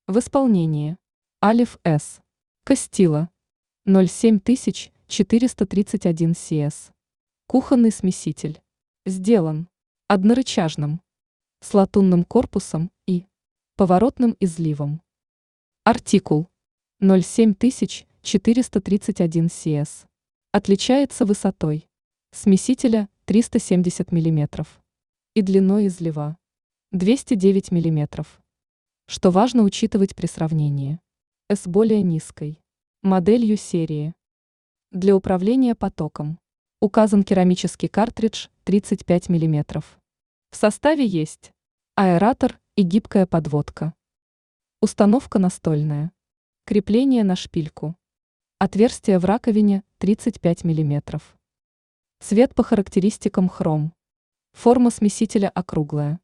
В исполнении Алиф С. Костила 07431 CS. Кухонный смеситель. Сделан однорычажным, с латунным корпусом и поворотным изливом. Артикул 07431 CS. Отличается высотой смесителя 370 мм и длиной излива 209 мм, что важно учитывать при сравнении с более низкой моделью серии. Для управления потоком указан керамический картридж 35 мм. В составе есть аэратор и гибкая подводка. Установка настольная. Крепление на шпильку. Отверстие в раковине 35 мм. Цвет по характеристикам хром. Форма смесителя округлая.